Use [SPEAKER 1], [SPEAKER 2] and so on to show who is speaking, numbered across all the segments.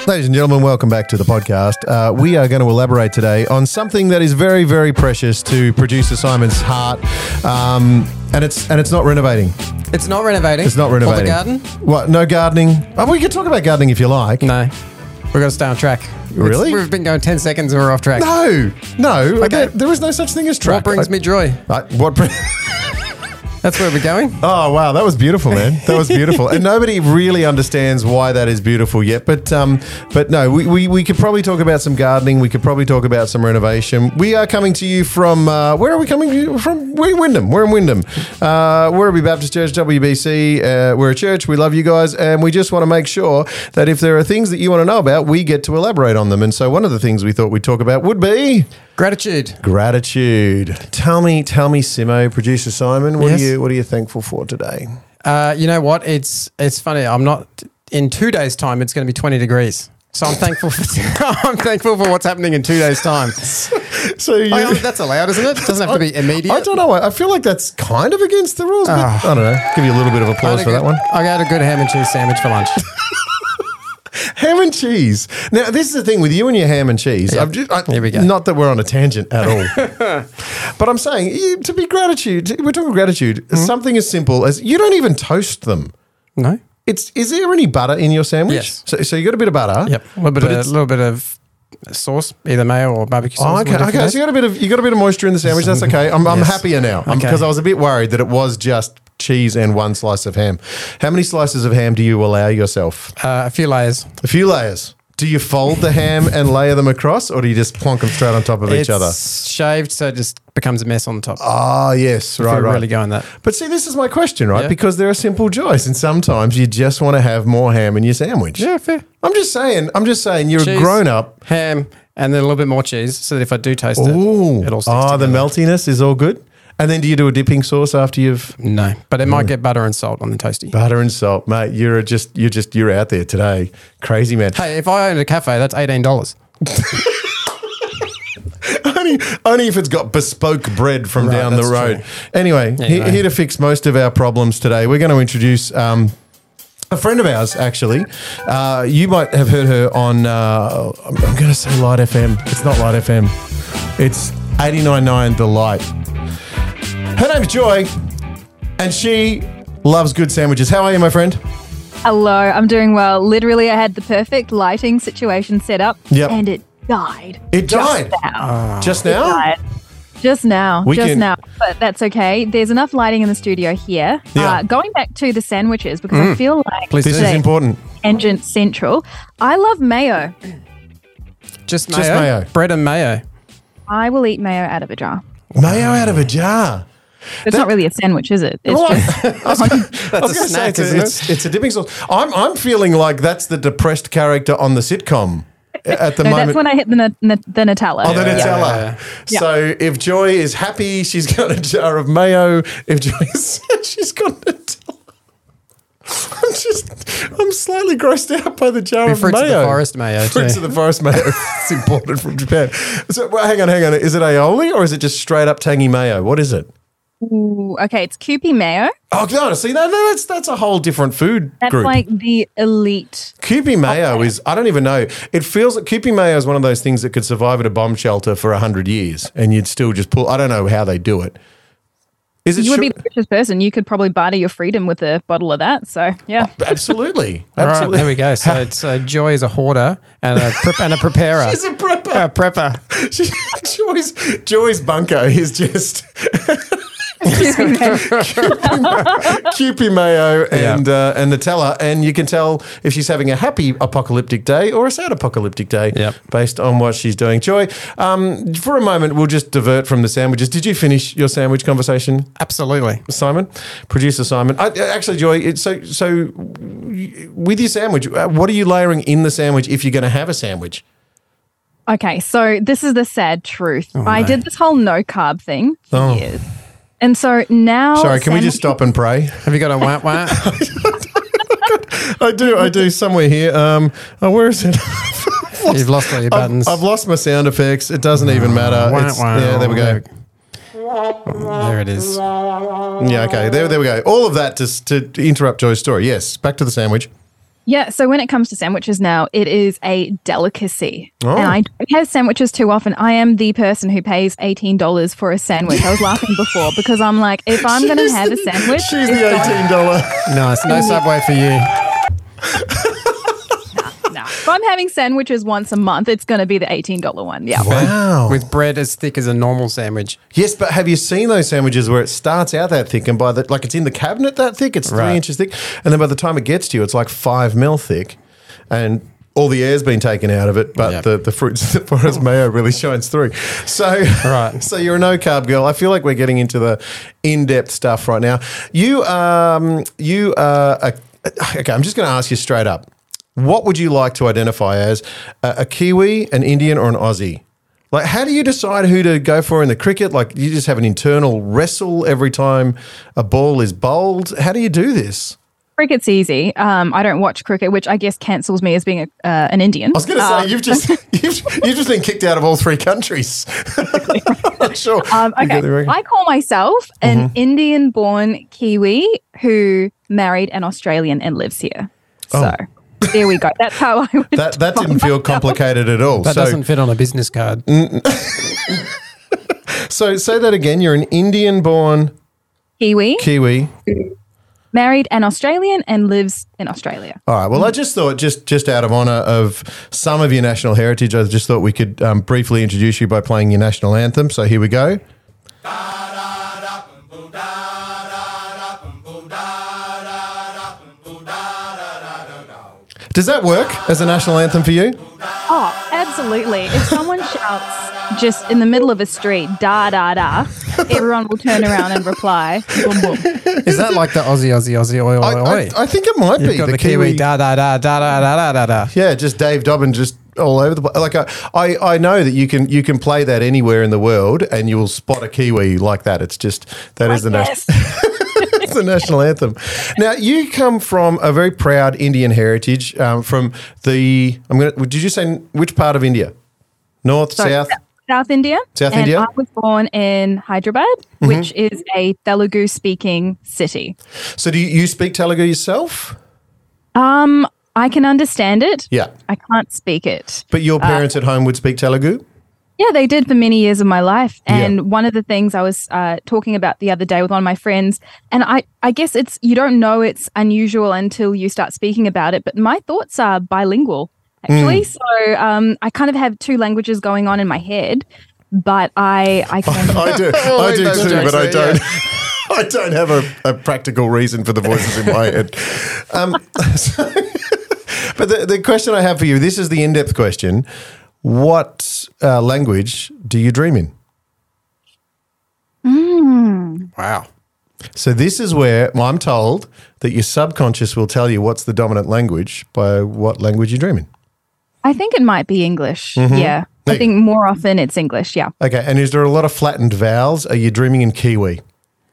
[SPEAKER 1] Ladies and gentlemen, welcome back to the podcast. We are going to elaborate today on something that is very, very precious to producer Simon's heart, and it's not renovating.
[SPEAKER 2] It's not renovating.
[SPEAKER 1] It's not renovating.
[SPEAKER 2] Or the garden?
[SPEAKER 1] What? No gardening? Oh, we can talk about gardening if you like.
[SPEAKER 2] No. We've got to stay on track.
[SPEAKER 1] Really?
[SPEAKER 2] We've been going 10 seconds and we're off track.
[SPEAKER 1] No.
[SPEAKER 2] Okay.
[SPEAKER 1] There is no such thing as track.
[SPEAKER 2] What brings me joy? That's where we're going.
[SPEAKER 1] Oh, wow. That was beautiful, man. That was beautiful. And nobody really understands why that is beautiful yet. But no, we could probably talk about some gardening. We could probably talk about some renovation. We are coming to you from, where are we coming to you from? We're in Wyndham. Werribee Baptist Church, WBC. We're a church. We love you guys. And we just want to make sure that if there are things that you want to know about, we get to elaborate on them. And so one of the things we thought we'd talk about would be...
[SPEAKER 2] Gratitude.
[SPEAKER 1] Tell me, Simo, producer Simon, what
[SPEAKER 2] Yes.
[SPEAKER 1] are you thankful for today?
[SPEAKER 2] You know what? It's funny. I'm not... In 2 days' time, it's going to be 20 degrees. So I'm thankful for I'm thankful for what's happening in 2 days' time.
[SPEAKER 1] So
[SPEAKER 2] That's allowed, isn't it? It doesn't have to be immediate.
[SPEAKER 1] I don't know. I feel like that's kind of against the rules, but I don't know. Give you a little bit of applause for that one.
[SPEAKER 2] I had a good ham and cheese sandwich for lunch.
[SPEAKER 1] Ham and cheese. Now, this is the thing with you and your ham and cheese.
[SPEAKER 2] Yep. Here we go.
[SPEAKER 1] Not that we're on a tangent at all. But I'm saying, we're talking gratitude.
[SPEAKER 2] Mm-hmm.
[SPEAKER 1] Something as simple as you don't even toast them.
[SPEAKER 2] No?
[SPEAKER 1] Is there any butter in your sandwich?
[SPEAKER 2] Yes.
[SPEAKER 1] So you got a bit of butter.
[SPEAKER 2] Yep. A little bit of sauce, either mayo or barbecue
[SPEAKER 1] Oh,
[SPEAKER 2] sauce.
[SPEAKER 1] okay. So you got a bit of moisture in the sandwich. That's okay. I'm happier now because I was a bit worried that it was just cheese and one slice of ham. How many slices of ham do you allow yourself?
[SPEAKER 2] A few layers.
[SPEAKER 1] A few layers. Do you fold the ham and layer them across, or do you just plonk them straight on top of each other?
[SPEAKER 2] It's shaved, so it just becomes a mess on the top.
[SPEAKER 1] Ah, yes,
[SPEAKER 2] If
[SPEAKER 1] right.
[SPEAKER 2] we're really going that.
[SPEAKER 1] But see, this is my question, right?
[SPEAKER 2] Yeah.
[SPEAKER 1] Because there are simple joys, and sometimes you just want to have more ham in your sandwich.
[SPEAKER 2] Yeah, fair.
[SPEAKER 1] I'm just saying, you're a
[SPEAKER 2] Cheese,
[SPEAKER 1] grown up.
[SPEAKER 2] ham, and then a little bit more cheese, so that if I do taste
[SPEAKER 1] Ooh.
[SPEAKER 2] it, it all sticks
[SPEAKER 1] the
[SPEAKER 2] together.
[SPEAKER 1] meltiness is all good. And then do you do a dipping sauce after you've
[SPEAKER 2] No, but it might get butter and salt on the toasty.
[SPEAKER 1] butter and salt, mate? You're out there today, crazy man.
[SPEAKER 2] Hey, if I owned a cafe, that's $18.
[SPEAKER 1] Only if it's got bespoke bread from
[SPEAKER 2] Right,
[SPEAKER 1] down the
[SPEAKER 2] that's
[SPEAKER 1] road.
[SPEAKER 2] true.
[SPEAKER 1] Anyway, here to fix most of our problems today, we're going to introduce a friend of ours, actually. You might have heard her on, I'm going to say Light FM. It's not Light FM. It's 89.9 The Light. Her name's Joy, and she loves good sandwiches. How are you, my friend?
[SPEAKER 3] Hello, I'm doing well. Literally, I had the perfect lighting situation set up,
[SPEAKER 1] Yep.
[SPEAKER 3] and it died.
[SPEAKER 1] It died?
[SPEAKER 3] Now.
[SPEAKER 1] Just
[SPEAKER 3] It
[SPEAKER 1] now?
[SPEAKER 3] died. Just now.
[SPEAKER 1] We can-
[SPEAKER 3] But that's okay. There's enough lighting in the studio here.
[SPEAKER 1] Yeah.
[SPEAKER 3] Going back to the sandwiches, because I feel like
[SPEAKER 2] Please do.
[SPEAKER 1] This is
[SPEAKER 3] today,
[SPEAKER 1] important.
[SPEAKER 3] Tangent Central. I love mayo.
[SPEAKER 2] Just mayo?
[SPEAKER 1] Just mayo.
[SPEAKER 2] Bread and mayo.
[SPEAKER 3] I will eat mayo out of a jar.
[SPEAKER 1] Mayo out of a jar.
[SPEAKER 3] It's not really a sandwich, is it? It's
[SPEAKER 1] Well,
[SPEAKER 3] just
[SPEAKER 1] I was
[SPEAKER 2] That's a
[SPEAKER 1] gonna say
[SPEAKER 2] snack, isn't it?
[SPEAKER 1] it's a dipping sauce. I'm feeling like that's the depressed character on the sitcom at the
[SPEAKER 3] no,
[SPEAKER 1] moment.
[SPEAKER 3] that's when I hit the Nutella.
[SPEAKER 1] Oh, the
[SPEAKER 2] Yeah.
[SPEAKER 1] Nutella.
[SPEAKER 3] Yeah.
[SPEAKER 1] So if Joy is happy, she's got a jar of mayo. If Joy is sad, she's got Nutella. I'm slightly grossed out by the jar of
[SPEAKER 2] Fruits
[SPEAKER 1] mayo.
[SPEAKER 2] of the forest mayo,
[SPEAKER 1] Fruits
[SPEAKER 2] too.
[SPEAKER 1] of the forest mayo. It's imported from Japan. So well, hang on. Is it aioli or is it just straight up tangy mayo? What is it?
[SPEAKER 3] Ooh, okay, it's Kewpie mayo.
[SPEAKER 1] Oh, no, see, that's a whole different food
[SPEAKER 3] That's
[SPEAKER 1] group.
[SPEAKER 3] like the elite.
[SPEAKER 1] Kewpie mayo is, I don't even know. It feels like Kewpie mayo is one of those things that could survive at a bomb shelter for 100 years and you'd still just pull. I don't know how they do it. Is it
[SPEAKER 3] You would
[SPEAKER 1] sure?
[SPEAKER 3] be the richest person. You could probably barter your freedom with a bottle of that. So, yeah.
[SPEAKER 1] Absolutely.
[SPEAKER 2] All right,
[SPEAKER 1] Absolutely.
[SPEAKER 2] there we go. So it's Joy is a hoarder and a preparer.
[SPEAKER 1] She's a prepper.
[SPEAKER 2] A prepper.
[SPEAKER 1] Joy's bunker is just Kewpie mayo and Nutella, and you can tell if she's having a happy apocalyptic day or a sad apocalyptic day
[SPEAKER 2] Yep.
[SPEAKER 1] based on what she's doing. Joy, for a moment, we'll just divert from the sandwiches. Did you finish your sandwich conversation,
[SPEAKER 2] Absolutely.
[SPEAKER 1] Simon? Producer Simon. Actually, Joy, so with your sandwich, what are you layering in the sandwich if you're going to have a sandwich?
[SPEAKER 3] Okay, so this is the sad truth. I
[SPEAKER 2] no.
[SPEAKER 3] did this whole no carb thing for years. And so now...
[SPEAKER 1] Sorry, can we just stop and pray?
[SPEAKER 2] Have you got a wah wah?
[SPEAKER 1] I do somewhere here. Where is it?
[SPEAKER 2] You've lost all your buttons.
[SPEAKER 1] I've lost my sound effects. It doesn't even matter.
[SPEAKER 2] Wah,
[SPEAKER 1] It's,
[SPEAKER 2] wah.
[SPEAKER 1] yeah, there we go.
[SPEAKER 2] There it is.
[SPEAKER 1] Yeah, okay. There we go. All of that to interrupt Joy's story. Yes, back to the sandwich.
[SPEAKER 3] Yeah, so when it comes to sandwiches now, it is a delicacy.
[SPEAKER 1] Oh.
[SPEAKER 3] And I don't have sandwiches too often. I am the person who pays $18 for a sandwich. I was laughing before because I'm like, if I'm going to have a sandwich...
[SPEAKER 1] She's the $18.
[SPEAKER 2] Nice. No Subway for you.
[SPEAKER 3] No. If I'm having sandwiches once a month, it's going to be the $18 one. Yeah.
[SPEAKER 1] Wow.
[SPEAKER 2] With bread as thick as a normal sandwich.
[SPEAKER 1] Yes, but have you seen those sandwiches where it starts out that thick and it's in the cabinet that thick, it's 3 inches thick, and then by the time it gets to you, it's like 5 mil thick, and all the air's been taken out of it, but the fruits the forest mayo really shines through. So, so you're a no carb girl. I feel like we're getting into the in-depth stuff right now. Okay, I'm just going to ask you straight up. What would you like to identify as a Kiwi, an Indian, or an Aussie? Like, how do you decide who to go for in the cricket? Like, you just have an internal wrestle every time a ball is bowled? How do you do this?
[SPEAKER 3] Cricket's easy. I don't watch cricket, which I guess cancels me as being an Indian.
[SPEAKER 1] I was going to say, you've just been kicked out of all 3 countries. Sure.
[SPEAKER 3] Okay, I call myself an Indian-born Kiwi who married an Australian and lives here. So... there we go. That's how I would.
[SPEAKER 1] That didn't feel complicated at all.
[SPEAKER 2] That doesn't fit on a business card.
[SPEAKER 1] So say that again. You're an Indian-born
[SPEAKER 3] Kiwi, married an Australian and lives in Australia.
[SPEAKER 1] All right. Well, I just thought, just out of honour of some of your national heritage, I just thought we could briefly introduce you by playing your national anthem. So here we go. Does that work as a national anthem for you?
[SPEAKER 3] Oh, absolutely. If someone shouts just in the middle of a street, da, da, da, everyone will turn around and reply, boom, boom.
[SPEAKER 2] Is that like the Aussie, oi, oi, oi?
[SPEAKER 1] I think it might be.
[SPEAKER 2] You've got the Kiwi, da, da, da, da, da, da, da, da.
[SPEAKER 1] Yeah, just Dave Dobbin just all over the place. Like I know that you can play that anywhere in the world and you will spot a Kiwi like that. It's just, that is the national... It's the national anthem. Now, you come from a very proud Indian heritage. From did you say which part of India? North, south?
[SPEAKER 3] South India.
[SPEAKER 1] South India.
[SPEAKER 3] I was born in Hyderabad, which is a Telugu-speaking city.
[SPEAKER 1] So, do you speak Telugu yourself?
[SPEAKER 3] I can understand it.
[SPEAKER 1] Yeah.
[SPEAKER 3] I can't speak it.
[SPEAKER 1] But your parents at home would speak Telugu?
[SPEAKER 3] Yeah, they did for many years of my life. And one of the things I was talking about the other day with one of my friends, and I guess you don't know it's unusual until you start speaking about it, but my thoughts are bilingual, actually. So I kind of have 2 languages going on in my head, but I can...
[SPEAKER 1] I do too, but I don't. I don't have a practical reason for the voices in my head. But the question I have for you, this is the in-depth question. What language do you dream in?
[SPEAKER 2] Wow.
[SPEAKER 1] So this is where I'm told that your subconscious will tell you what's the dominant language by what language you dream in.
[SPEAKER 3] I think it might be English. Yeah. I think more often it's English. Yeah.
[SPEAKER 1] Okay. And is there a lot of flattened vowels? Are you dreaming in Kiwi?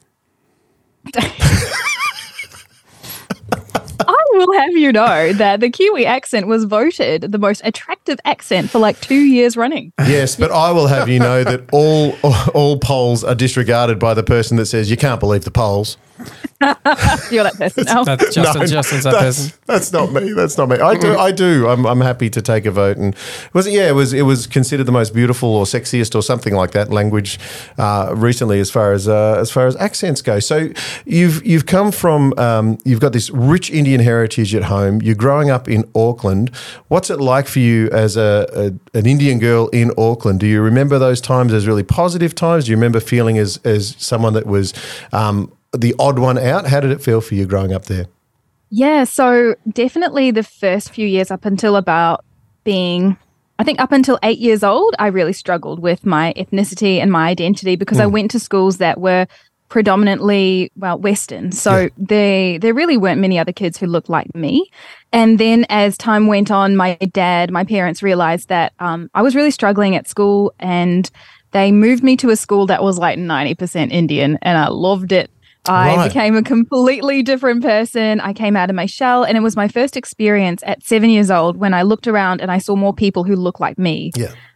[SPEAKER 3] I will have you know that the Kiwi accent was voted the most attractive accent for like 2 years running.
[SPEAKER 1] Yes, but I will have you know that all polls are disregarded by the person that says, you can't believe the polls.
[SPEAKER 3] You're that person now.
[SPEAKER 2] That's Justin's that person.
[SPEAKER 1] That's not me. That's not me. I do. I'm happy to take a vote. And it was considered the most beautiful or sexiest or something like that language recently as far as accents go. So you've come from you've got this rich Indian heritage at home. You're growing up in Auckland. What's it like for you as an Indian girl in Auckland? Do you remember those times as really positive times? Do you remember feeling as someone that was the odd one out? How did it feel for you growing up there?
[SPEAKER 3] Yeah, so definitely the first few years up until up until 8 years old, I really struggled with my ethnicity and my identity because I went to schools that were predominantly, Western. So there really weren't many other kids who looked like me. And then as time went on, my parents realized that I was really struggling at school, and they moved me to a school that was like 90% Indian, and I loved it. I became a completely different person. I came out of my shell, and it was my first experience at 7 years old when I looked around and I saw more people who looked like me.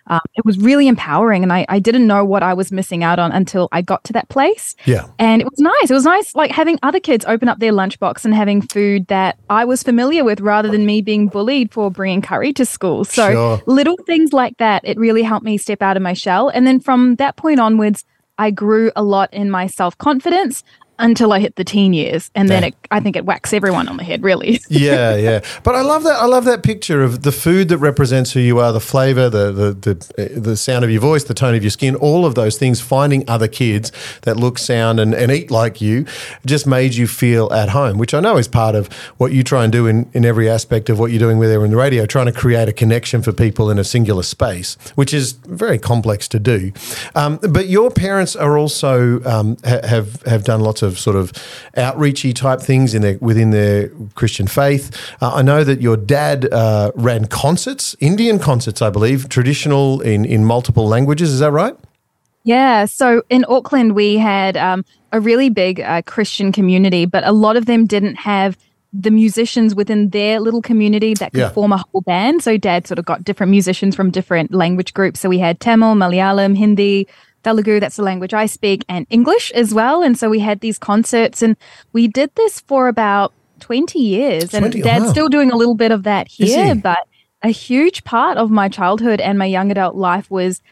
[SPEAKER 3] It was really empowering, and I didn't know what I was missing out on until I got to that place.
[SPEAKER 1] Yeah.
[SPEAKER 3] And it was nice. It was nice, like having other kids open up their lunchbox and having food that I was familiar with rather than me being bullied for bringing curry to school. So
[SPEAKER 1] Sure.
[SPEAKER 3] little things like that, it really helped me step out of my shell. And then from that point onwards, I grew a lot in my self-confidence until I hit the teen years. And then I think it whacks everyone on the head, really.
[SPEAKER 1] Yeah. But I love that. I love that picture of the food that represents who you are, the flavor, the sound of your voice, the tone of your skin, all of those things. Finding other kids that look, sound, and eat like you just made you feel at home, which I know is part of what you try and do in every aspect of what you're doing with there in the radio, trying to create a connection for people in a singular space, which is very complex to do. But your parents are also have done lots of sort of outreachy type things within their Christian faith. I know that your dad ran concerts, Indian concerts, I believe, traditional in multiple languages. Is that right?
[SPEAKER 3] Yeah. So in Auckland, we had a really big Christian community, but a lot of them didn't have the musicians within their little community that could form a whole band. So Dad sort of got different musicians from different language groups. So we had Tamil, Malayalam, Hindi, Telugu, that's the language I speak, and English as well. And so we had these concerts, and we did this for about 20 years. And Dad's still doing a little bit of that here, but a huge part of my childhood and my young adult life was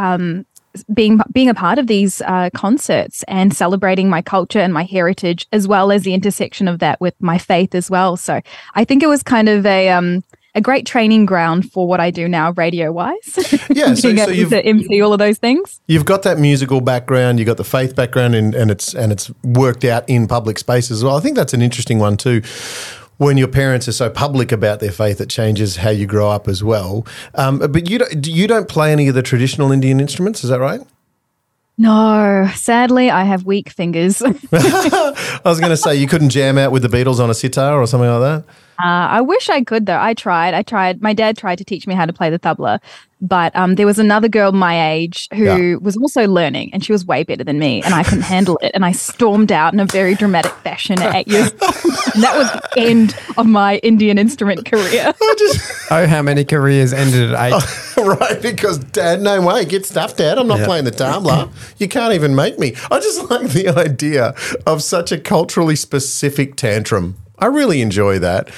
[SPEAKER 3] being a part of these concerts and celebrating my culture and my heritage, as well as the intersection of that with my faith as well. So I think it was kind of a great training ground for what I do now, radio-wise.
[SPEAKER 1] Yeah,
[SPEAKER 3] being able to MC all of those things.
[SPEAKER 1] You've got that musical background, you've got the faith background, and it's worked out in public spaces as well. I think that's an interesting one too. When your parents are so public about their faith, it changes how you grow up as well. But you don't play any of the traditional Indian instruments, is that right?
[SPEAKER 3] No, sadly, I have weak fingers.
[SPEAKER 1] I was going to say you couldn't jam out with the Beatles on a sitar or something like that.
[SPEAKER 3] I wish I could, though. I tried. My dad tried to teach me how to play the tabla, but there was another girl my age who was also learning, and she was way better than me, and I couldn't handle it. And I stormed out in a very dramatic fashion at 8 years old. And that was the end of my Indian instrument career.
[SPEAKER 2] How many careers ended at 8?
[SPEAKER 1] Right, because Dad, no way, get stuffed, Dad. I'm not playing the tabla. You can't even make me. I just like the idea of such a culturally specific tantrum. I really enjoy that.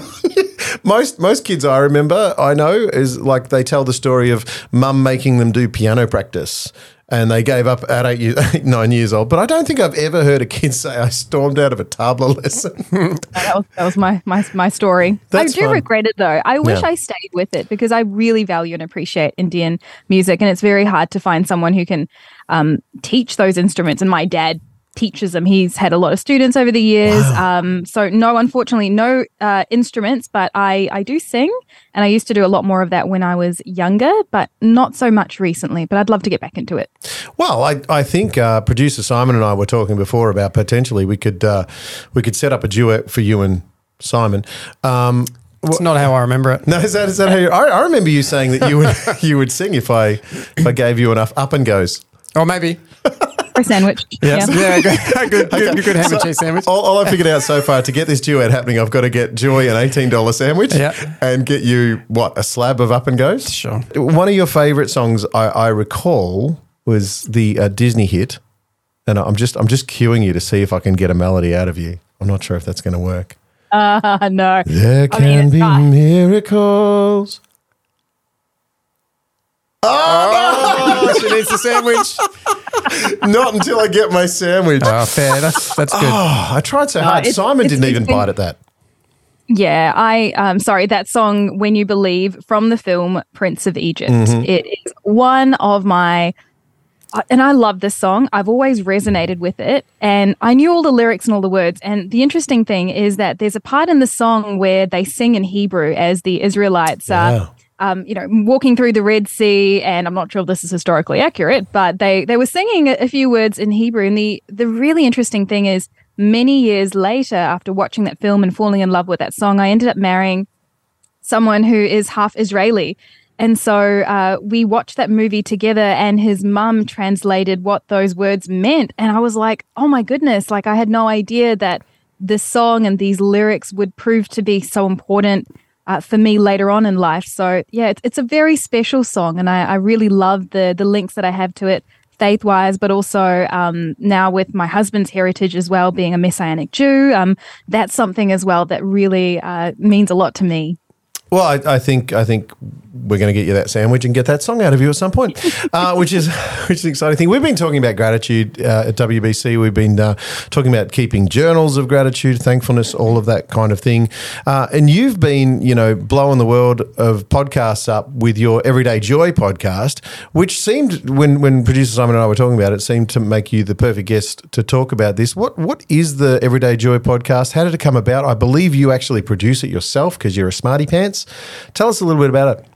[SPEAKER 1] Most kids I know, is like they tell the story of mum making them do piano practice, and they gave up at 8, 9 years old. But I don't think I've ever heard a kid say I stormed out of a tabla lesson.
[SPEAKER 3] That was my story.
[SPEAKER 1] That's
[SPEAKER 3] I do
[SPEAKER 1] fun.
[SPEAKER 3] regret it, though. I wish I stayed with it because I really value and appreciate Indian music, and it's very hard to find someone who can teach those instruments. And my dad teaches them. He's had a lot of students over the years. Wow. So no, unfortunately, no instruments, but I do sing, and I used to do a lot more of that when I was younger, but not so much recently, but I'd love to get back into it.
[SPEAKER 1] Well, I think producer Simon and I were talking before about potentially we could set up a duet for you and Simon.
[SPEAKER 2] It's not how I remember it.
[SPEAKER 1] No, is that how you, I remember you saying that you would sing if I gave you enough up and goes.
[SPEAKER 2] Or maybe.
[SPEAKER 3] Or a sandwich.
[SPEAKER 2] Yes. Yeah, good ham and cheese sandwich.
[SPEAKER 1] All I figured out so far, to get this duet happening, I've got to get Joy an $18 sandwich and get you, a slab of up and goes?
[SPEAKER 2] Sure.
[SPEAKER 1] One of your favourite songs I recall was the Disney hit, and I'm just cueing you to see if I can get a melody out of you. I'm not sure if that's going to work.
[SPEAKER 3] No.
[SPEAKER 1] There can be miracles.
[SPEAKER 2] Oh, she needs the sandwich.
[SPEAKER 1] Not until I get my sandwich.
[SPEAKER 2] Oh, fair. That's good.
[SPEAKER 1] Oh, I tried so hard. Simon didn't even bite at that.
[SPEAKER 3] Yeah, sorry, that song, When You Believe, from the film Prince of Egypt. Mm-hmm. It is one of my, and I love this song. I've always resonated with it, and I knew all the lyrics and all the words. And the interesting thing is that there's a part in the song where they sing in Hebrew as the Israelites are walking through the Red Sea, and I'm not sure if this is historically accurate, but they were singing a few words in Hebrew. And the really interesting thing is, many years later, after watching that film and falling in love with that song, I ended up marrying someone who is half Israeli. And so we watched that movie together, and his mum translated what those words meant. And I was like, oh my goodness, like I had no idea that this song and these lyrics would prove to be so important for me later on in life. So yeah, it's a very special song, and I really love the links that I have to it faith-wise, but also now with my husband's heritage as well, being a Messianic Jew, that's something as well that really means a lot to me.
[SPEAKER 1] Well, I think we're going to get you that sandwich and get that song out of you at some point, which is an exciting thing. We've been talking about gratitude at WBC. We've been talking about keeping journals of gratitude, thankfulness, all of that kind of thing. And you've been, blowing the world of podcasts up with your Everyday Joy podcast, which seemed, when producer Simon and I were talking about it, seemed to make you the perfect guest to talk about this. What is the Everyday Joy podcast? How did it come about? I believe you actually produce it yourself because you're a smarty pants. Tell us a little bit about it.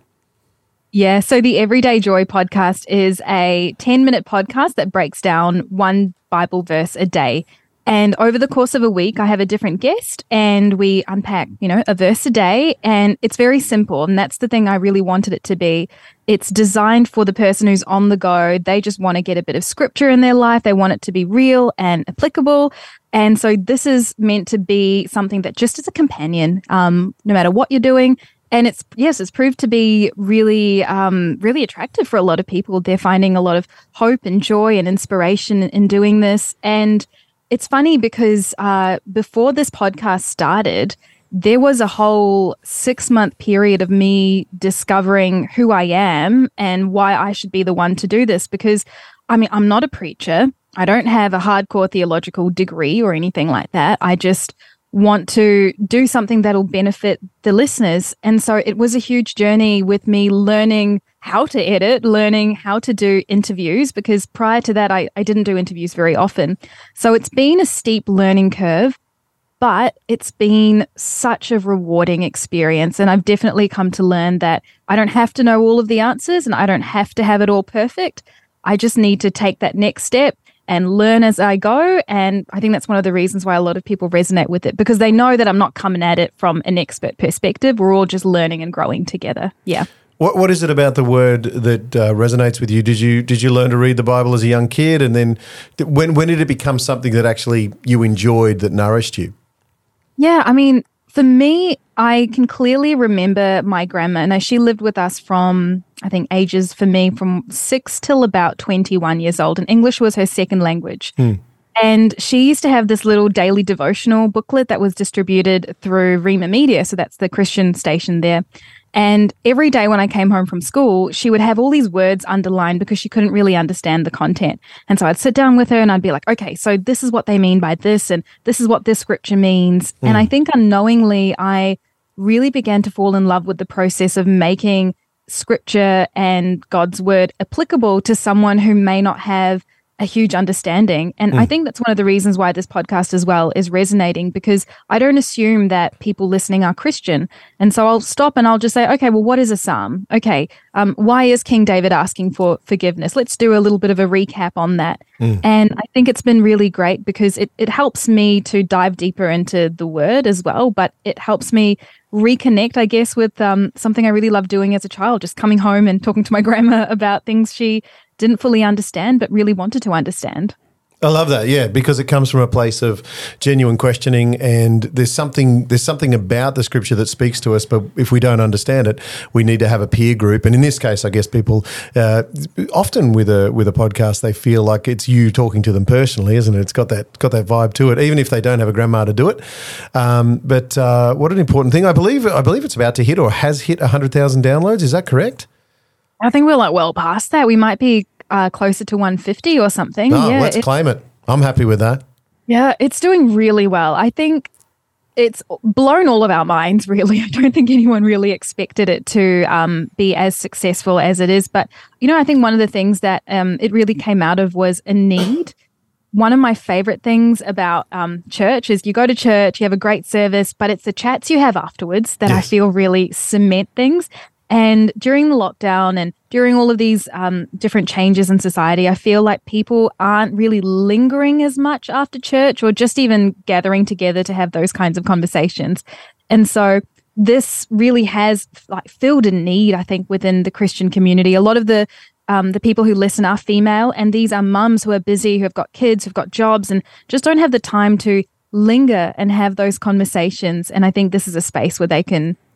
[SPEAKER 3] Yeah, so the Everyday Joy podcast is a 10-minute podcast that breaks down one Bible verse a day. And over the course of a week, I have a different guest and we unpack, a verse a day. And it's very simple. And that's the thing I really wanted it to be. It's designed for the person who's on the go. They just want to get a bit of scripture in their life. They want it to be real and applicable. And so this is meant to be something that just is a companion, no matter what you're doing. And it's proved to be really, really attractive for a lot of people. They're finding a lot of hope and joy and inspiration in doing this. And it's funny because before this podcast started, there was a whole 6-month period of me discovering who I am and why I should be the one to do this. Because, I'm not a preacher. I don't have a hardcore theological degree or anything like that. I just want to do something that'll benefit the listeners. And so it was a huge journey with me learning how to edit, learning how to do interviews, because prior to that, I didn't do interviews very often. So it's been a steep learning curve, but it's been such a rewarding experience. And I've definitely come to learn that I don't have to know all of the answers and I don't have to have it all perfect. I just need to take that next step and learn as I go. And I think that's one of the reasons why a lot of people resonate with it, because they know that I'm not coming at it from an expert perspective. We're all just learning and growing together. Yeah.
[SPEAKER 1] What is it about the word that resonates with you? Did you learn to read the Bible as a young kid? And then when did it become something that actually you enjoyed, that nourished you?
[SPEAKER 3] Yeah, for me, I can clearly remember my grandma. Now, she lived with us from, I think, ages for me from 6 till about 21 years old. And English was her second language. And she used to have this little daily devotional booklet that was distributed through Rhema Media. So that's the Christian station there. And every day when I came home from school, she would have all these words underlined because she couldn't really understand the content. And so I'd sit down with her and I'd be like, okay, so this is what they mean by this, and this is what this scripture means. And I think unknowingly, I really began to fall in love with the process of making scripture and God's word applicable to someone who may not have a huge understanding. And I think that's one of the reasons why this podcast as well is resonating, because I don't assume that people listening are Christian. And so I'll stop and I'll just say, okay, well, what is a psalm? Okay, why is King David asking for forgiveness? Let's do a little bit of a recap on that. And I think it's been really great because it helps me to dive deeper into the word as well, but it helps me reconnect, I guess, with something I really loved doing as a child, just coming home and talking to my grandma about things she didn't fully understand, but really wanted to understand.
[SPEAKER 1] I love that, yeah, because it comes from a place of genuine questioning, and there's something about the scripture that speaks to us, but if we don't understand it, we need to have a peer group. And in this case, I guess people often with a podcast, they feel like it's you talking to them personally, isn't it? It's got that vibe to it, even if they don't have a grandma to do it. But what an important thing! I believe it's about to hit or has hit 100,000 downloads. Is that correct?
[SPEAKER 3] I think we're well past that. We might be closer to 150 or something.
[SPEAKER 1] No, let's claim it. I'm happy with that.
[SPEAKER 3] Yeah, it's doing really well. I think it's blown all of our minds, really. I don't think anyone really expected it to be as successful as it is. But, I think one of the things that it really came out of was a need. One of my favorite things about church is you go to church, you have a great service, but it's the chats you have afterwards that I feel really cement things. And during the lockdown and during all of these different changes in society, I feel like people aren't really lingering as much after church or just even gathering together to have those kinds of conversations. And so this really has filled a need, I think, within the Christian community. A lot of the people who listen are female, and these are mums who are busy, who have got kids, who've got jobs, and just don't have the time to linger and have those conversations. And I think this is a space where they can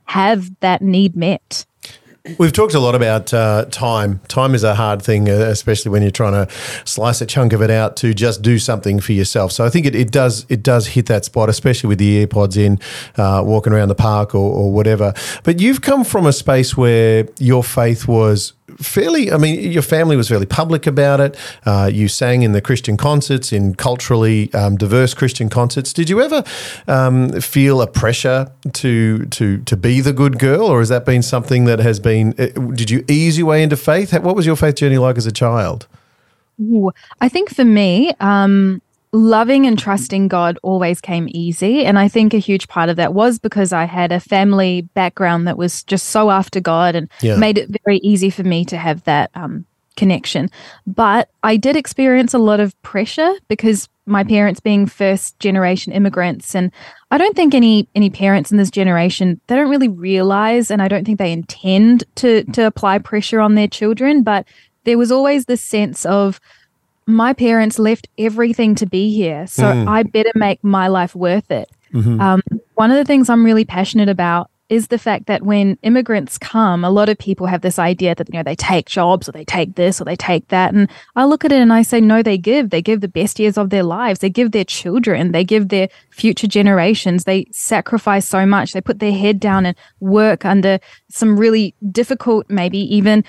[SPEAKER 3] have that need met.
[SPEAKER 1] We've talked a lot about time. Time is a hard thing, especially when you're trying to slice a chunk of it out to just do something for yourself. So I think it does hit that spot, especially with the AirPods in, walking around the park or whatever. But you've come from a space where your faith was your family was fairly public about it. You sang in the Christian concerts, in culturally diverse Christian concerts. Did you ever feel a pressure to be the good girl, or has that been something that has been, did you ease your way into faith? What was your faith journey like as a child?
[SPEAKER 3] Ooh, I think for me, loving and trusting God always came easy. And I think a huge part of that was because I had a family background that was just so after God and made it very easy for me to have that connection. But I did experience a lot of pressure because my parents being first generation immigrants, and I don't think any parents in this generation, they don't really realize, and I don't think they intend to apply pressure on their children, but there was always this sense of, my parents left everything to be here, so I better make my life worth it. Mm-hmm. One of the things I'm really passionate about is the fact that when immigrants come, a lot of people have this idea that, they take jobs or they take this or they take that. And I look at it and I say, no, they give the best years of their lives. They give their children, they give their future generations. They sacrifice so much. They put their head down and work under some really difficult, maybe even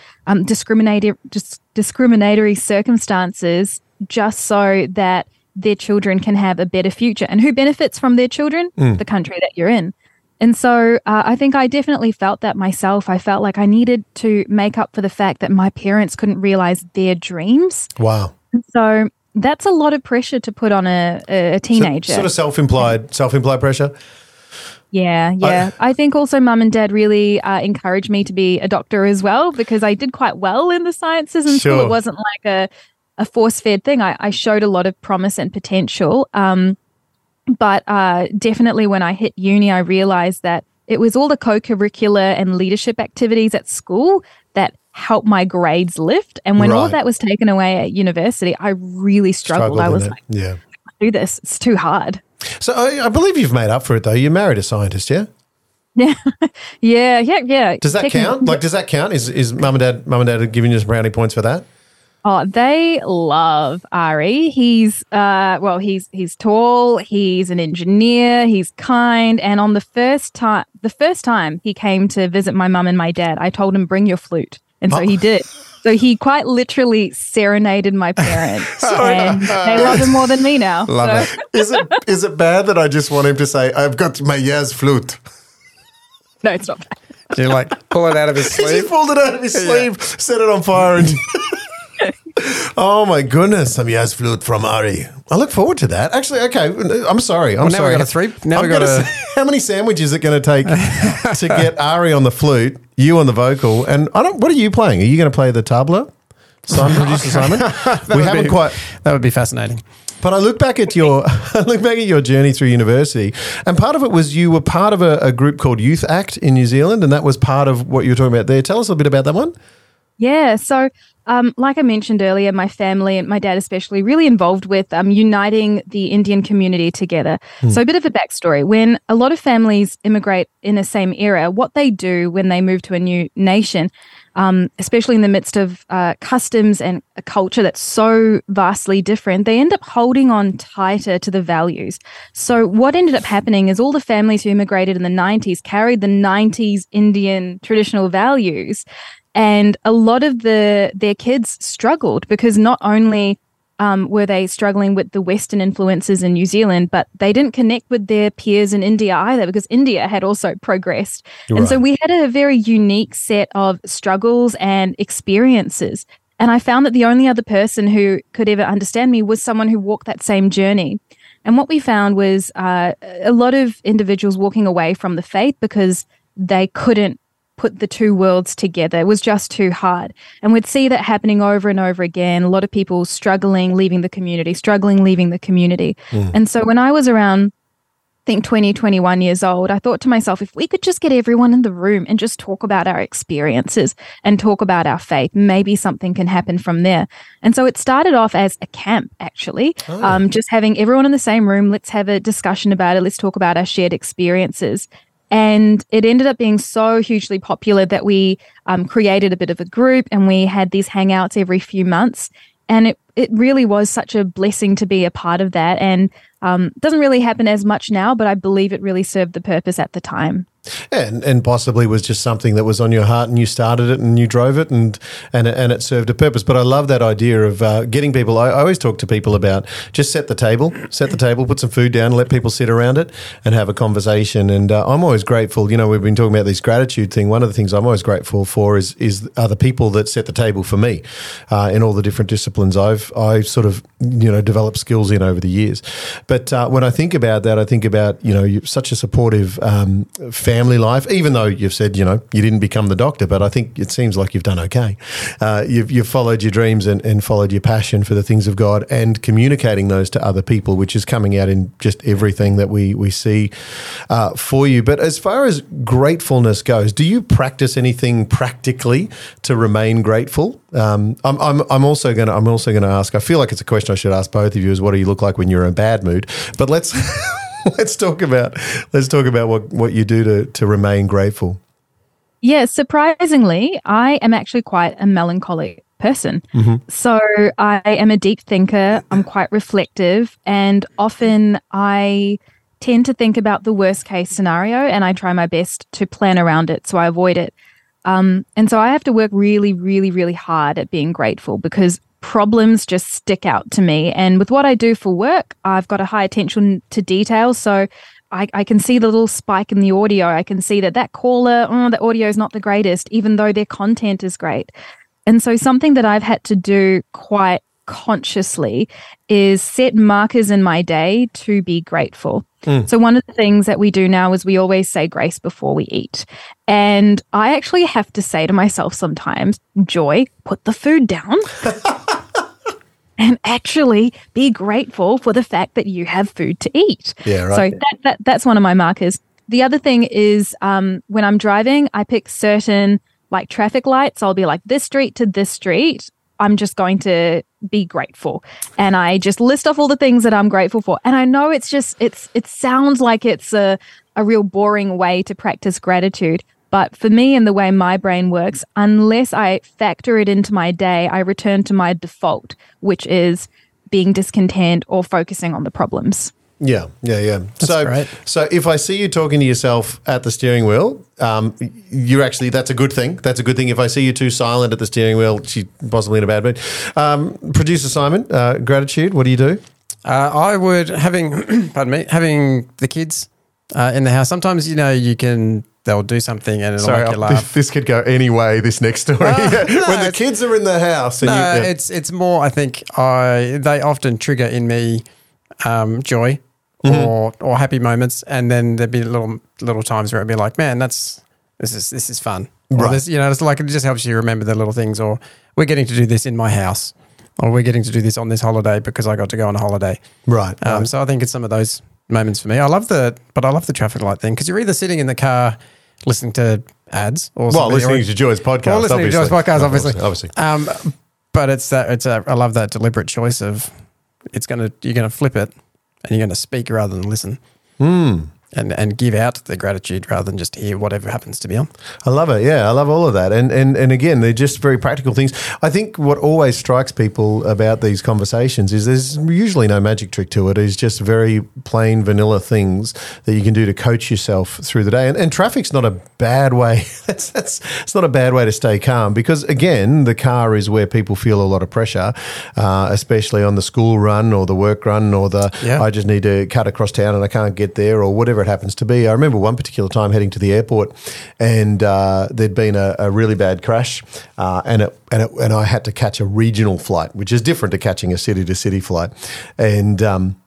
[SPEAKER 3] discriminatory circumstances, just so that their children can have a better future. And who benefits from their children? The country that you're in. And so I think I definitely felt that myself. I felt like I needed to make up for the fact that my parents couldn't realize their dreams.
[SPEAKER 1] Wow.
[SPEAKER 3] And so that's a lot of pressure to put on a teenager.
[SPEAKER 1] Sort of self-implied pressure?
[SPEAKER 3] Yeah. I think also mum and dad really encouraged me to be a doctor as well, because I did quite well in the sciences in school. It wasn't like a force-fed thing. I showed a lot of promise and potential. But definitely when I hit uni, I realized that it was all the co-curricular and leadership activities at school that helped my grades lift. And when all that was taken away at university, I really struggled. I was like, I do this. It's too hard.
[SPEAKER 1] So I believe you've made up for it, though. You married a scientist, yeah?
[SPEAKER 3] Yeah.
[SPEAKER 1] Does that count? Does that count? Is mum and dad giving you some brownie points for that?
[SPEAKER 3] Oh, they love Ari. He's tall, he's an engineer, he's kind, and on the first time he came to visit my mum and my dad, I told him, bring your flute. And so he did. So he quite literally serenaded my parents, and they love him more than me now.
[SPEAKER 1] Love it. Is it bad that I just want him to say, I've got my jazz flute?
[SPEAKER 3] No, it's not bad.
[SPEAKER 2] Do you pull it out of his sleeve?
[SPEAKER 1] He just pulled it out of his sleeve, set it on fire, and oh my goodness, some jazz flute from Ari. I look forward to that. Actually, okay, I'm sorry.
[SPEAKER 2] Now we got a three. Now we got a.
[SPEAKER 1] How many sandwiches is it going to take to get Ari on the flute, you on the vocal, and what are you playing? Are you going to play the tabla? Producer Simon?
[SPEAKER 2] That would be fascinating.
[SPEAKER 1] But I look back at your journey through university, and part of it was you were part of a group called Youth Act in New Zealand, and that was part of what you were talking about there. Tell us a bit about that one.
[SPEAKER 3] Yeah, so like I mentioned earlier, my family and my dad especially really involved with uniting the Indian community together. So a bit of a backstory. When a lot of families immigrate in the same era, what they do when they move to a new nation, especially in the midst of customs and a culture that's so vastly different, they end up holding on tighter to the values. So what ended up happening is all the families who immigrated in the 90s carried the 90s Indian traditional values. And a lot of their kids struggled because not only were they struggling with the Western influences in New Zealand, but they didn't connect with their peers in India either, because India had also progressed. Right. And so we had a very unique set of struggles and experiences. And I found that the only other person who could ever understand me was someone who walked that same journey. And what we found was a lot of individuals walking away from the faith because they couldn't put the two worlds together. It was just too hard. And we'd see that happening over and over again. A lot of people struggling, leaving the community. And so when I was around, I think 20, 21 years old, I thought to myself, if we could just get everyone in the room and just talk about our experiences and talk about our faith, maybe something can happen from there. And so it started off as a camp, actually, just having everyone in the same room. Let's have a discussion about it. Let's talk about our shared experiences. And it ended up being so hugely popular that we created a bit of a group, and we had these hangouts every few months. And it really was such a blessing to be a part of that. And it doesn't really happen as much now, but I believe it really served the purpose at the time.
[SPEAKER 1] And possibly was just something that was on your heart, and you started it and you drove it, and it served a purpose. But I love that idea of getting people. I always talk to people about just set the table, put some food down, let people sit around it and have a conversation. And I'm always grateful. You know, we've been talking about this gratitude thing. One of the things I'm always grateful for is the people that set the table for me in all the different disciplines I sort of developed skills in over the years. But when I think about that, I think about you're such a supportive family life, even though you've said, you didn't become the doctor, but I think it seems like you've done okay. You've followed your dreams and followed your passion for the things of God and communicating those to other people, which is coming out in just everything that we see for you. But as far as gratefulness goes, do you practice anything practically to remain grateful? I'm also going to ask, I feel like it's a question I should ask both of you, is what do you look like when you're in a bad mood? But let's talk about what you do to remain grateful.
[SPEAKER 3] Yeah, surprisingly, I am actually quite a melancholic person. Mm-hmm. So I am a deep thinker. I'm quite reflective, and often I tend to think about the worst case scenario, and I try my best to plan around it so I avoid it. And so I have to work really, really, really hard at being grateful, because problems just stick out to me. And with what I do for work, I've got a high attention to detail. So I can see the little spike in the audio. I can see that caller, the audio is not the greatest, even though their content is great. And so something that I've had to do quite consciously is set markers in my day to be grateful. So one of the things that we do now is we always say grace before we eat. And I actually have to say to myself sometimes, Joy, put the food down and actually be grateful for the fact that you have food to eat.
[SPEAKER 1] Yeah, right.
[SPEAKER 3] So that's one of my markers. The other thing is when I'm driving, I pick certain like traffic lights. I'll be like, this street to this street, I'm just going to be grateful. And I just list off all the things that I'm grateful for. And I know it sounds like it's a real boring way to practice gratitude. But for me and the way my brain works, unless I factor it into my day, I return to my default, which is being discontent or focusing on the problems.
[SPEAKER 1] Yeah.
[SPEAKER 2] That's great.
[SPEAKER 1] So if I see you talking to yourself at the steering wheel, that's a good thing. That's a good thing. If I see you too silent at the steering wheel, she's possibly in a bad mood. Producer Simon, gratitude, what do you do?
[SPEAKER 2] I would, having the kids in the house, sometimes, they'll do something and it'll make you laugh.
[SPEAKER 1] This could go any way, this next story. When the kids are in the house.
[SPEAKER 2] It's more, I think, they often trigger in me joy. Mm-hmm. or happy moments, and then there'd be little times where it'd be like, man, this is fun. Right. Or it's like, it just helps you remember the little things, or we're getting to do this in my house, or we're getting to do this on this holiday because I got to go on a holiday.
[SPEAKER 1] Right.
[SPEAKER 2] So I think it's some of those moments for me. I love the traffic light thing, because you're either sitting in the car listening to ads or
[SPEAKER 1] listening to Joy's podcast.
[SPEAKER 2] Or listening to Joy's podcast, obviously.
[SPEAKER 1] Obviously.
[SPEAKER 2] But I love that deliberate choice of you're gonna flip it. And you're going to speak rather than listen. And give out the gratitude rather than just hear whatever happens to be on.
[SPEAKER 1] I love it. Yeah, I love all of that. And again, they're just very practical things. I think what always strikes people about these conversations is there's usually no magic trick to it. It's just very plain vanilla things that you can do to coach yourself through the day. And traffic's not a bad way. It's not a bad way to stay calm, because again, the car is where people feel a lot of pressure, especially on the school run or the work run or I just need to cut across town and I can't get there, or whatever it happens to be. I remember one particular time heading to the airport, and there'd been a really bad crash, and I had to catch a regional flight, which is different to catching a city-to-city flight, and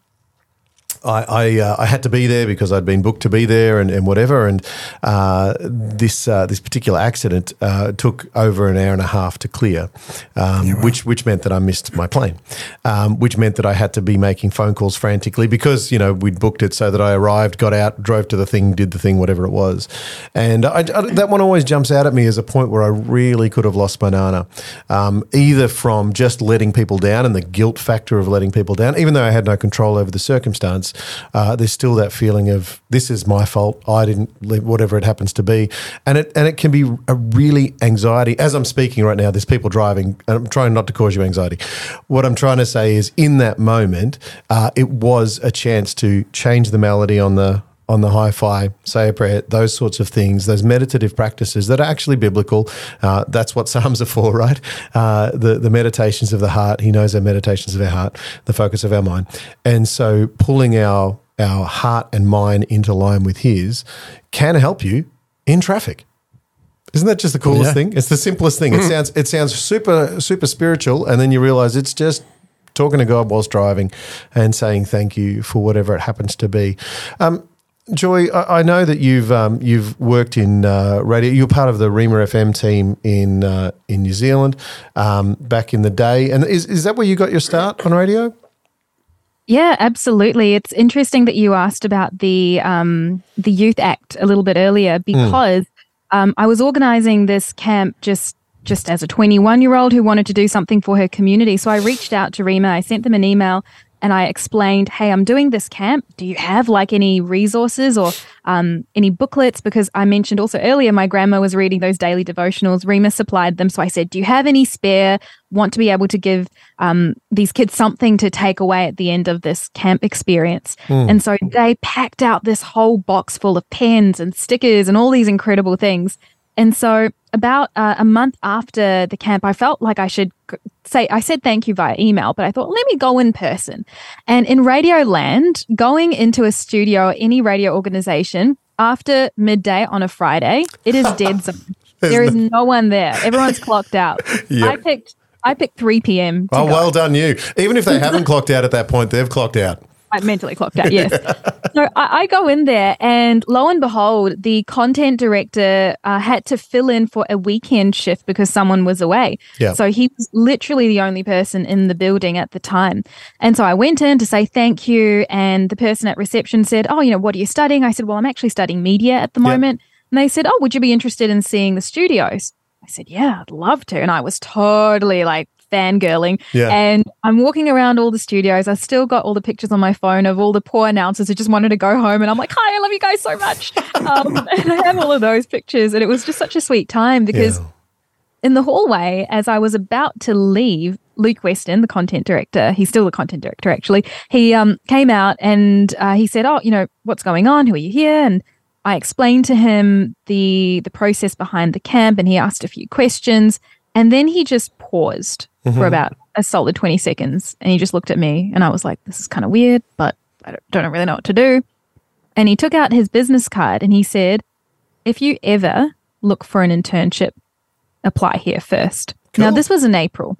[SPEAKER 1] I had to be there because I'd been booked to be there and whatever. And this particular accident took over an hour and a half to clear, which meant that I missed my plane, which meant that I had to be making phone calls frantically because, we'd booked it so that I arrived, got out, drove to the thing, did the thing, whatever it was. And that one always jumps out at me as a point where I really could have lost my nana, either from just letting people down and the guilt factor of letting people down, even though I had no control over the circumstance. there's still that feeling of this is my fault. I didn't leave, whatever it happens to be, and it can be a really anxiety. As I'm speaking right now, there's people driving, and I'm trying not to cause you anxiety. What I'm trying to say is, in that moment, it was a chance to change the melody on the hi-fi, say a prayer, those sorts of things, those meditative practices that are actually biblical. That's what Psalms are for, right? The meditations of the heart. He knows our meditations of our heart, the focus of our mind. And so pulling our heart and mind into line with his can help you in traffic. Isn't that just the coolest thing? It's the simplest thing. It sounds super, super spiritual, and then you realize it's just talking to God whilst driving and saying thank you for whatever it happens to be. Joy, I know that you've worked in radio. You're part of the Rima FM team in New Zealand back in the day, and is that where you got your start on radio?
[SPEAKER 3] Yeah, absolutely. It's interesting that you asked about the Youth Act a little bit earlier, because I was organising this camp just as a 21-year-old who wanted to do something for her community. So I reached out to Rima. I sent them an email. And I explained, hey, I'm doing this camp. Do you have like any resources or any booklets? Because I mentioned also earlier, my grandma was reading those daily devotionals. Rima supplied them. So I said, do you have any spare? Want to be able to give these kids something to take away at the end of this camp experience. And so they packed out this whole box full of pens and stickers and all these incredible things. And so about a month after the camp, I felt like I should I said thank you via email, but I thought, let me go in person. And in Radio Land, going into a studio or any radio organization after midday on a Friday, it is dead zone. There is no one there. Everyone's clocked out. Yep. I picked 3 p.m.
[SPEAKER 1] Oh, well done you. Even if they haven't clocked out at that point, they've clocked out.
[SPEAKER 3] I mentally clocked out, yes. So I go in there, and lo and behold, the content director had to fill in for a weekend shift because someone was away. Yep. So he was literally the only person in the building at the time. And so I went in to say thank you, and the person at reception said, oh, what are you studying? I said, well, I'm actually studying media at the moment. And they said, oh, would you be interested in seeing the studios? I said, yeah, I'd love to. And I was totally like fangirling. Yeah. And I'm walking around all the studios. I still got all the pictures on my phone of all the poor announcers who just wanted to go home. And I'm like, hi, I love you guys so much. And I have all of those pictures. And it was just such a sweet time because in the hallway, as I was about to leave, Luke Weston, the content director, he's still the content director actually, he came out and he said, oh, what's going on? Who are you here? And I explained to him the process behind the camp, and he asked a few questions. And then he just paused for about a solid 20 seconds. And he just looked at me, and I was like, this is kind of weird, but I don't really know what to do. And he took out his business card and he said, if you ever look for an internship, apply here first. Cool. Now, this was in April.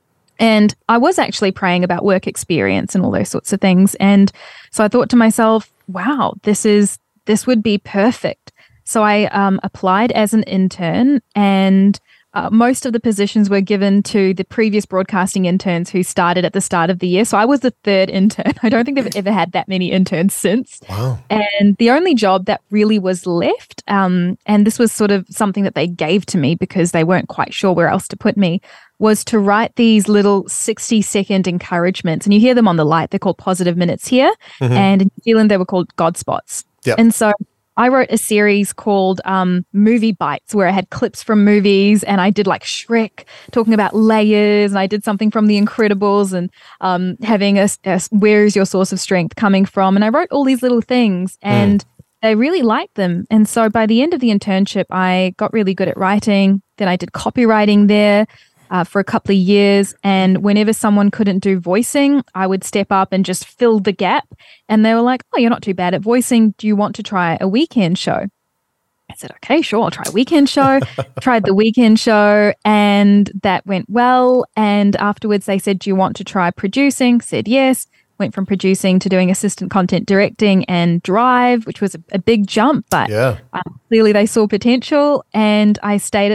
[SPEAKER 3] And I was actually praying about work experience and all those sorts of things. And so I thought to myself, wow, this would be perfect. So I applied as an intern, and most of the positions were given to the previous broadcasting interns who started at the start of the year. So I was the third intern. I don't think they've ever had that many interns since. Wow. And the only job that really was left, and this was sort of something that they gave to me because they weren't quite sure where else to put me, was to write these little 60-second encouragements. And you hear them on the light. They're called positive minutes here. And in New Zealand, they were called God spots. Yep. And so I wrote a series called Movie Bites, where I had clips from movies, and I did like Shrek, talking about layers, and I did something from The Incredibles, and having a where is your source of strength coming from? And I wrote all these little things, and they really liked them. And so by the end of the internship, I got really good at writing. Then I did copywriting there for a couple of years. And whenever someone couldn't do voicing, I would step up and just fill the gap. And they were like, oh, you're not too bad at voicing. Do you want to try a weekend show? I said, okay, sure, I'll try a weekend show. Tried the weekend show, and that went well. And afterwards they said, do you want to try producing? Said yes. Went from producing to doing assistant content directing and drive, which was a big jump, but clearly they saw potential. And I stayed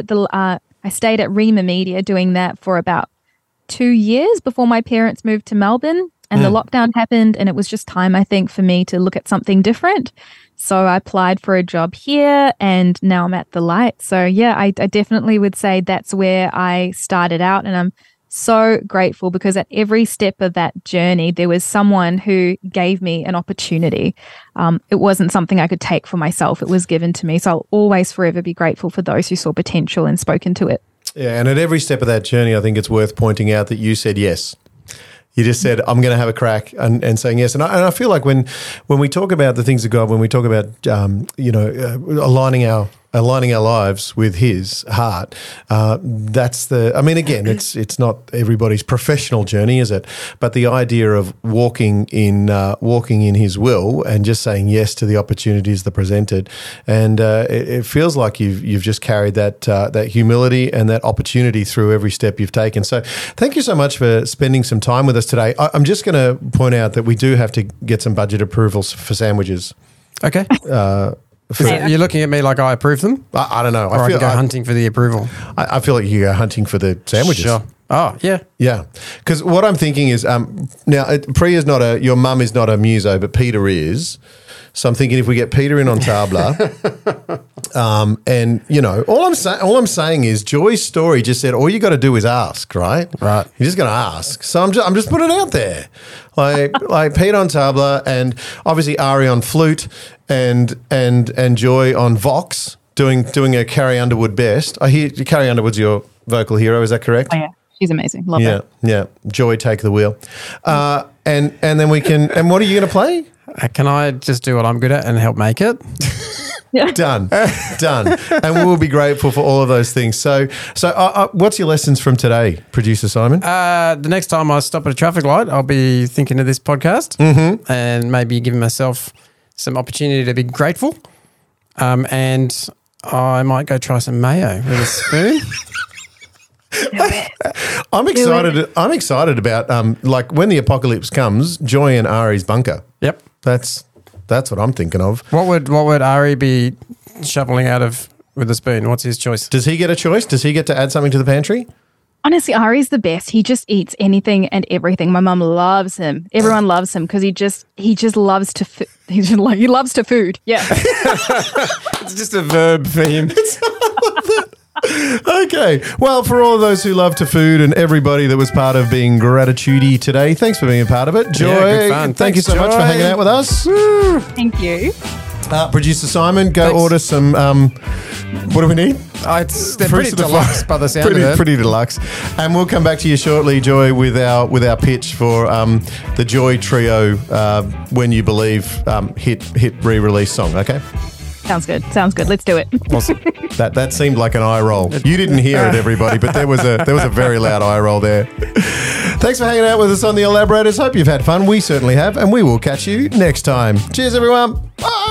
[SPEAKER 3] at Rima Media doing that for about 2 years before my parents moved to Melbourne, and the lockdown happened, and it was just time, I think, for me to look at something different. So I applied for a job here, and now I'm at The Light. So yeah, I definitely would say that's where I started out, and I'm so grateful because at every step of that journey, there was someone who gave me an opportunity. It wasn't something I could take for myself. It was given to me. So I'll always forever be grateful for those who saw potential and spoke into it.
[SPEAKER 1] Yeah, and at every step of that journey, I think it's worth pointing out that you said yes. You just said, I'm going to have a crack and saying yes. And I feel like when we talk about the things of God, when we talk about, aligning our lives with His heart, again, it's not everybody's professional journey, is it? But the idea of walking in His will and just saying yes to the opportunities that are presented. And it feels like you've just carried that humility and that opportunity through every step you've taken. So thank you so much for spending some time with us today. I'm just going to point out that we do have to get some budget approvals for sandwiches.
[SPEAKER 2] Okay. You're looking at me like I approve them?
[SPEAKER 1] I don't know.
[SPEAKER 2] Or I can go hunting for the approval.
[SPEAKER 1] I feel like you go hunting for the sandwiches.
[SPEAKER 2] Sure. Oh, yeah.
[SPEAKER 1] Yeah. Because what I'm thinking is, now, Priya's your mum is not a muso, but Peter is. So I'm thinking if we get Peter in on tabla, and all I'm saying is Joy's story just said all you got to do is ask, right?
[SPEAKER 2] Right.
[SPEAKER 1] You're just going to ask. So I'm just putting it out there, like Peter on tabla, and obviously Ari on flute, and Joy on vox, doing a Carrie Underwood best. I hear Carrie Underwood's your vocal hero. Is that correct?
[SPEAKER 3] Oh, yeah. She's amazing. Love her.
[SPEAKER 1] Yeah. Joy, take the wheel. And then we can. And what are you going to play?
[SPEAKER 2] Can I just do what I'm good at and help make it?
[SPEAKER 1] Done. And we'll be grateful for all of those things. So what's your lessons from today, Producer Simon?
[SPEAKER 2] The next time I stop at a traffic light, I'll be thinking of this podcast and maybe giving myself some opportunity to be grateful. And I might go try some mayo with a spoon.
[SPEAKER 1] I'm excited about like when the apocalypse comes, Joy and Ari's bunker.
[SPEAKER 2] Yep.
[SPEAKER 1] That's what I'm thinking of.
[SPEAKER 2] What would Ari be shoveling out of with a spoon? What's his choice?
[SPEAKER 1] Does he get a choice? Does he get to add something to the pantry?
[SPEAKER 3] Honestly, Ari's the best. He just eats anything and everything. My mum loves him. Everyone loves him because he just loves to he loves to food. Yeah.
[SPEAKER 2] It's just a verb for him.
[SPEAKER 1] Okay. Well, for all of those who love to food and everybody that was part of being gratitudey today, thanks for being a part of it. Joy,
[SPEAKER 2] good fun.
[SPEAKER 1] Thank you so much for hanging out with us.
[SPEAKER 3] Thank you.
[SPEAKER 1] Producer Simon, go order some, what do we need?
[SPEAKER 2] They're pretty deluxe by the sound of it.
[SPEAKER 1] Pretty deluxe. And we'll come back to you shortly, Joy, with our pitch for the Joy Trio When You Believe hit re-release song, okay?
[SPEAKER 3] Sounds good. Let's do it.
[SPEAKER 2] Awesome.
[SPEAKER 1] That seemed like an eye roll. You didn't hear it, everybody, but there was a very loud eye roll there. Thanks for hanging out with us on The Elaborators. Hope you've had fun. We certainly have, and we will catch you next time. Cheers, everyone. Bye.